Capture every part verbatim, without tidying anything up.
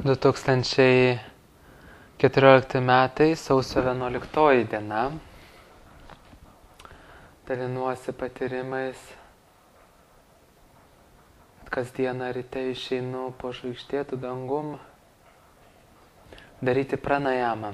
du tūkstančiai keturiolikti metai, sausio vienuoliktoji diena. Dalinuosi patyrimais. Kasdieną ryte išeinu po žvaigždėtų dangum daryti pranajamą.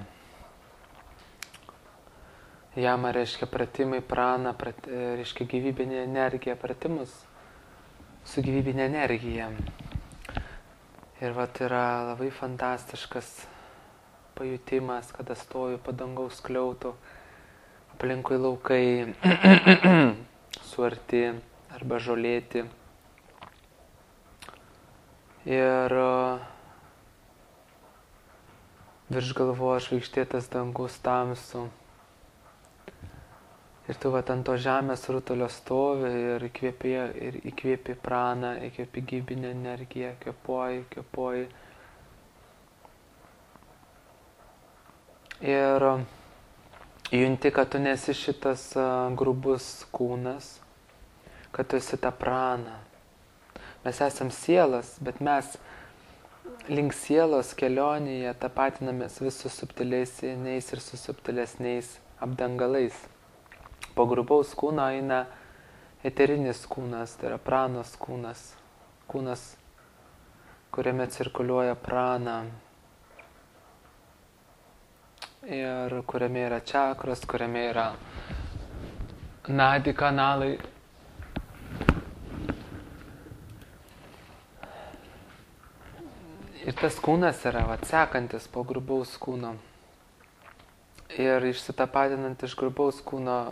Jama reiškia pratimai, prana, prat, reiškia gyvybinė energija, pratimus su gyvybinė energija. Ir vat yra labai fantastiškas pajutimas, kada stoju po dangaus skliautų, aplinkui laukai suarti arba žolėti. Ir virš galvos žvaigždėtas dangus tamsu. Ir tu vat ant to žemės rutulio stovi ir įkvėpi, ir įkvėpi praną, įkvėpi gyvybinę energiją, kvėpuoji, kvėpuoji. Ir junti, kad tu nesi šitas grubus kūnas, kad tu esi ta prana. Mes esam sielas, bet mes link sielos kelionėje tapatinamės vis su subtilesniais ir su subtilesniais apdangalais. Po grubaus kūno eina eterinis kūnas, tai yra pranos kūnas, kūnas, kuriame cirkuliuoja prana ir kuriame yra čakros, kuriame yra nadi kanalai. Ir tas kūnas yra vat, sekantis po grubaus kūno ir išsitapatinant iš grubaus kūno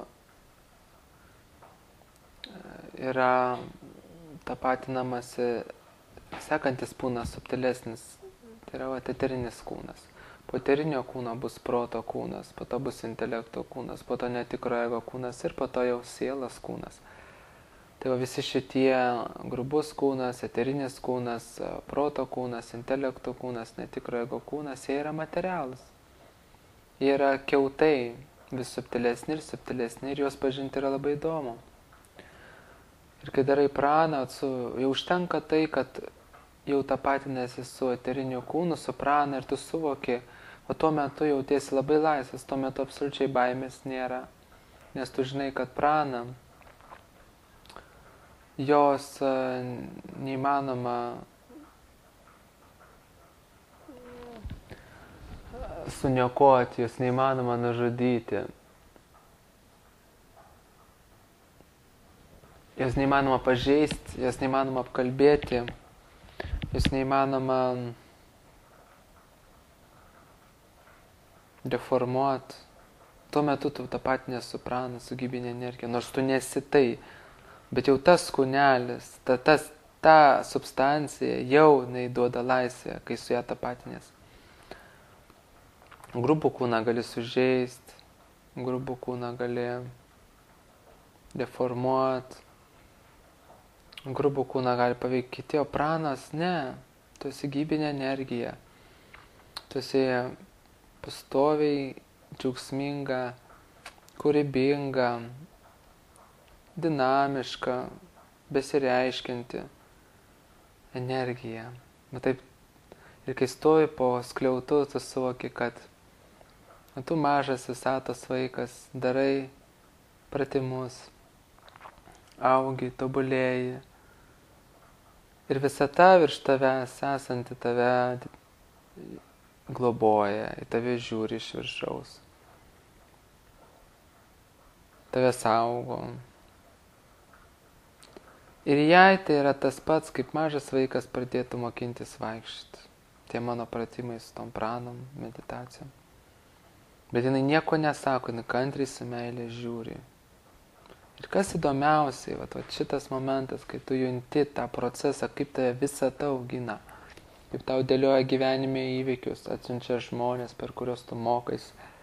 yra tapatinamas sekantis kūnas, subtilesnis, tai yra vat, eterinis kūnas. Po eterinio kūno bus proto kūnas, po to bus intelekto kūnas, po to netikro ego kūnas ir po to jau sielos kūnas. Tai va, visi šitie grubus kūnas, eterinis kūnas, proto kūnas, intelekto kūnas, netikro ego kūnas, jie yra materialūs. Jie yra kiautai, vis subtilesni ir subtilesni ir juos pažinti yra labai įdomu. Ir kai darai praną, su, jau užtenka tai, kad jau tapatinėsi su eteriniu kūnu, su prana ir tu suvoki, o tuo metu jautiesi labai laisvas, tuo metu absoliučiai baimės nėra. Nes tu žinai, kad prana, jos neįmanoma suniokoti, jos neįmanoma nužudyti. Jos neįmanoma pažeisti, jos neįmanoma apkalbėti, jos neįmanoma deformuoti. Tuo metu tu tapatinės su prana, su gyvybinė energija, nors tu nesi tai, bet jau tas kūnelis, ta, tas, ta substancija jau duoda laisvę, kai su ją tapatinės. Grubų kūną gali sužeisti, grubų kūną gali deformuoti. Grubų kūną gali paveikti kiti, o pranas ne, tu esi gyvybinė energija, tu esi pastoviai džiaugsminga, kūrybinga, dinamiška, besireiškianti energija. Bet taip, ir kai stoji po skliautu, tu suvoki, kad tu mažas visatos vaikas, darai pratimus, augi, tobulėji. Ir visata virš tavęs esanti tave globoja, į tave žiūri iš viršaus. Tave saugo. Ir jai tai yra tas pats, kaip mažas vaikas pradėtų mokintis vaikščioti. Tie mano pratimai su tom pranom, meditacijom. Bet jinai nieko nesako, jinai kantriai su meilė žiūri. Ir kas įdomiausiai, vat, vat šitas momentas, kai tu junti tą procesą, kaip tave visata augina, kaip tau dėlioja gyvenime įvykius, atsiunčia žmonės, per kuriuos tu mokais.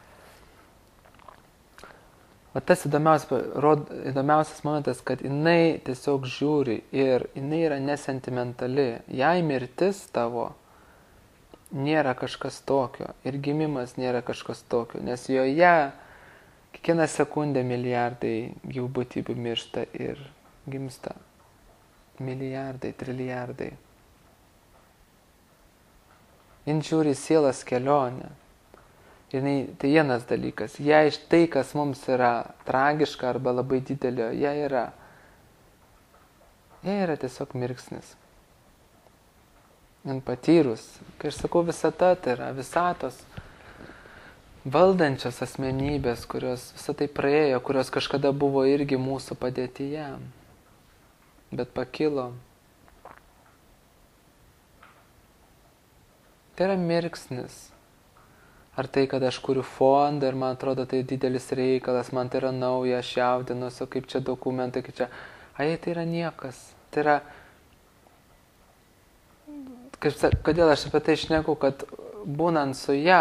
Vat tas įdomiausias, rod, įdomiausias momentas, kad jinai tiesiog žiūri ir jinai yra nesentimentali. Jai mirtis tavo nėra kažkas tokio ir gimimas nėra kažkas tokio, nes joje kiekvieną sekundę milijardai gyvų būtybių miršta ir gimsta. Milijardai, trilijardai. Jin žiūri į sielas kelionę. Ir tai vienas dalykas. Jei tai, kas mums yra tragiška arba labai didelio, jie yra, jie yra tiesiog mirksnis. Jin patyrus. Kai aš sakau visata, tai yra visatos valdančios asmenybės, kurios visą tai praėjo, kurios kažkada buvo irgi mūsų padėtyje, bet pakilo. Tai yra mirksnis. Ar tai, kad aš kuriu fondą ir man atrodo tai didelis reikalas, man tai yra nauja, aš jaudinuosi, kaip čia dokumentai, kaip čia... Ai, tai yra niekas. Tai yra... Kaip, kodėl aš apie tai šneku, kad būnant su ją,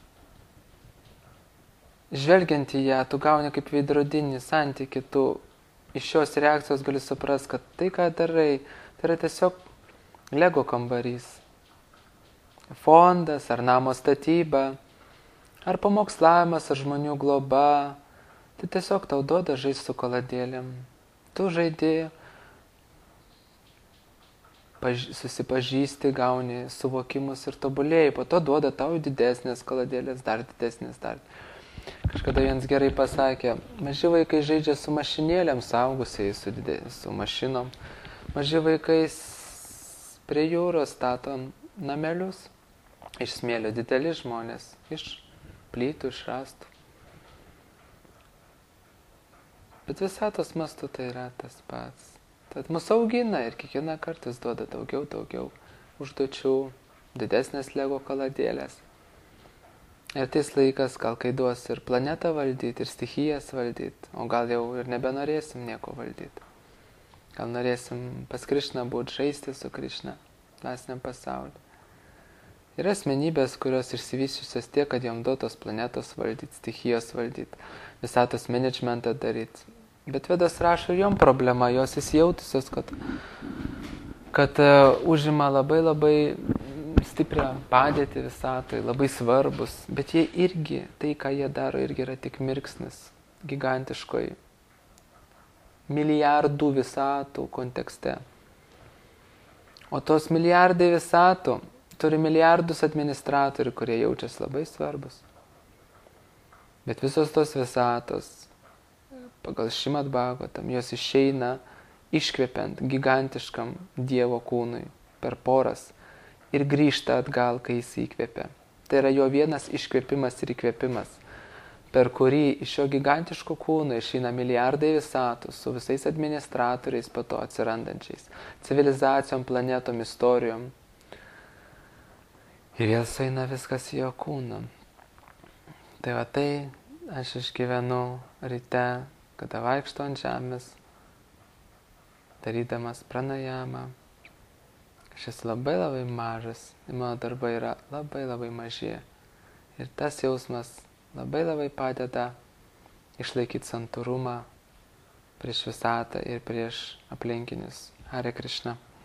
žvelgiant į ją, tu gauni kaip veidrodinį santykį, tu iš šios reakcijos gali suprast, kad tai, ką darai, tai yra tiesiog Lego kambarys. Fondas, ar namo statyba, ar pamokslavimas, ar žmonių globa, tai tiesiog tau duoda žaisti su kaladėlėm. Tu žaidi, paž... susipažįsti, gauni suvokimus ir tobulėjai, po to duoda tau didesnės kaladėlės, dar didesnės, dar. Kažkada vienas gerai pasakė, maži vaikai žaidžia su mašinėlėm, suaugusiai su, didė... su mašinom. Maži vaikai prie jūros stato namelius, iš smėlio, dideli žmonės, iš plytų, iš rąstų. Bet visatos mastu tai yra tas pats. Tad mus augina ir kiekvieną kartą jis duoda daugiau, daugiau užduočių, didesnės Lego kaladėlės. Ir tais laikas, gal kai duos ir planetą valdyti, ir stichijas valdyti, o gal jau ir nebenorėsim nieko valdyti. Gal norėsim pas Krišną būti, žaisti su Krišna, dvasiniam pasauliu. Yra asmenybės, kurios išsivyščiusios tiek, kad jom duotos planetos valdyti, stichijos valdyti, visatos managementą daryti. Bet Vedas rašo, jom problema, jos įsijautusios, kad, kad uh, užima labai labai stiprią padėtį visatoj, labai svarbus. Bet jie irgi, tai ką jie daro, irgi yra tik mirksnis gigantiškoj milijardų visatų kontekste. O tos milijardai visatų turi milijardus administratorių, kurie jaučiasi labai svarbus. Bet visos tos visatos, pagal Šrimad Bhagavatam, jos išeina iškvepiant gigantiškam Dievo kūnui per poras ir grįžta atgal, kai jis įkvepia. Tai yra jo vienas iškvepimas ir įkvėpimas, per kurį iš jo gigantiško kūno išeina milijardai visatų su visais administratoriais po to atsirandančiais, civilizacijom, planetom, istorijom. Ir vėl sueina viskas į jo kūną. Tai va tai aš išgyvenu ryte, kada vaikšto ant žemės, darydamas pranajamą. Aš esu labai labai mažas, ir mano darbai yra labai labai maži. Ir tas jausmas labai labai padeda išlaikyti santūrumą prieš visatą ir prieš aplinkinius. Hare Krishna.